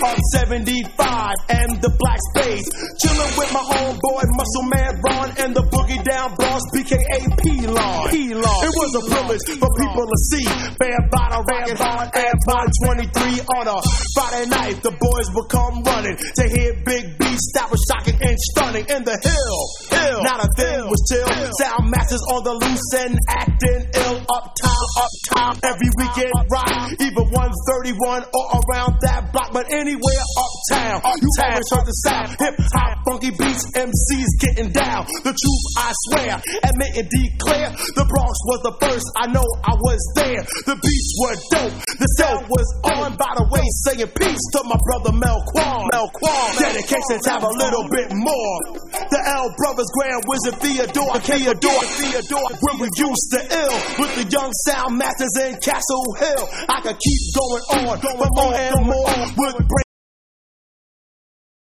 of 75 and the Black Spades. Chillin' with my homeboy Muscle Man Ron and the Boogie Down Bronx BKA P-Lon. It was a privilege for people to see Bam Bada rockin' hard at 523 on a Friday night. The boys would come running to hear Big B that was shocking and stunning in the hill. Not a thing was chill. Sound masters on the loose and acting ill. Uptown, every weekend rock. Either 131 or around that block, but anywhere uptown. You always heard the sound. Hip hop, funky beats, MCs getting down. The truth, I swear, admit and declare. The Bronx was the first. I know I was there. The beats were dope. The sound was on. By the way, saying peace to my brother Mel Quan. Dedications have a little bit more. The L Brothers, Grand Wizard Theodore. When we used to ill with the young sound masters in Castle Hill. I could keep going on, but more and more would break.